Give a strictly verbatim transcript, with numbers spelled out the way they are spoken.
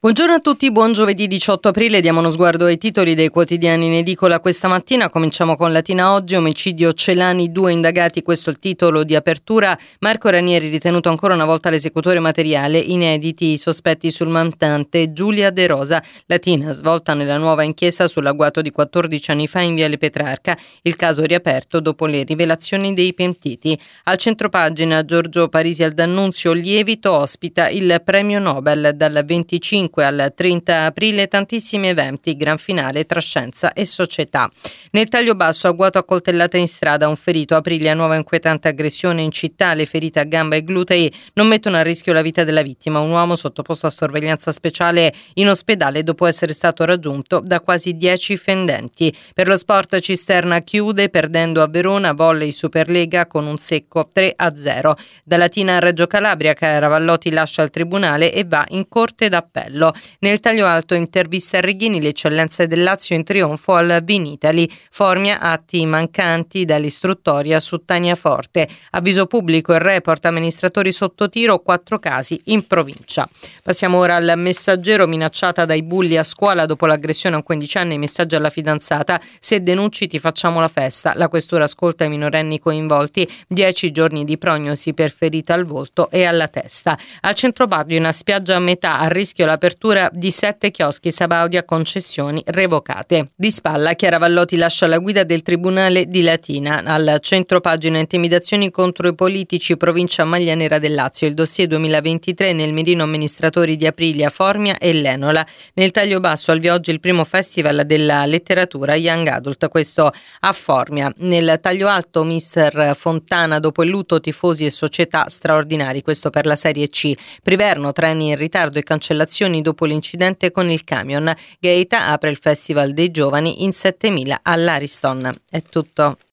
Buongiorno a tutti, buon giovedì diciotto aprile, diamo uno sguardo ai titoli dei quotidiani in edicola questa mattina. Cominciamo con Latina Oggi, omicidio Celani, due indagati, questo è il titolo di apertura. Marco Ranieri ritenuto ancora una volta l'esecutore materiale, inediti i sospetti sul mandante Giulia De Rosa. Latina svolta nella nuova inchiesta sull'agguato di quattordici anni fa in Viale Petrarca, il caso riaperto dopo le rivelazioni dei pentiti. Al centropagina Giorgio Parisi al D'Annunzio, lievito ospita il premio Nobel dal venticinque al trenta aprile, tantissimi eventi, gran finale tra scienza e società. Nel taglio basso, agguato a coltellata in strada, un ferito, Aprilia, nuova inquietante aggressione in città, le ferite a gamba e glutei non mettono a rischio la vita della vittima, un uomo sottoposto a sorveglianza speciale in ospedale dopo essere stato raggiunto da quasi dieci fendenti. Per lo sport, Cisterna chiude perdendo a Verona, volley Superlega con un secco tre a zero. Da Latina a Reggio Calabria, Caravallotti lascia il tribunale e va in corte d'appello. Nel taglio alto, intervista a Reghini, le eccellenze del Lazio in trionfo al Vinitali. Formia, atti mancanti dall'istruttoria su Taniaforte. Avviso pubblico e report, amministratori sotto tiro, quattro casi in provincia. Passiamo ora al Messaggero, minacciata dai bulli a scuola dopo l'aggressione a un quindicenne, messaggio alla fidanzata: se denunci ti facciamo la festa. La questura ascolta i minorenni coinvolti, dieci giorni di prognosi per ferita al volto e alla testa. Al centropagina, spiaggia a metà, a rischio l'apertura di sette chioschi Sabaudia, concessioni revocate. Di spalla, Chiara Vallotti lascia la guida del Tribunale di Latina. Al centro pagina, intimidazioni contro i politici, provincia Maglia Nera del Lazio, il dossier duemilaventitré, nel mirino amministratori di Aprilia, Formia e Lenola. Nel taglio basso, al via oggi il primo festival della letteratura Young Adult, questo a Formia. Nel taglio alto, mister Fontana, dopo il lutto tifosi e società straordinari, questo per la Serie C. Priverno, treni in ritardo e cancellazioni dopo l'incidente con il camion. Gaeta apre il Festival dei Giovani in settemila all'Ariston. È tutto.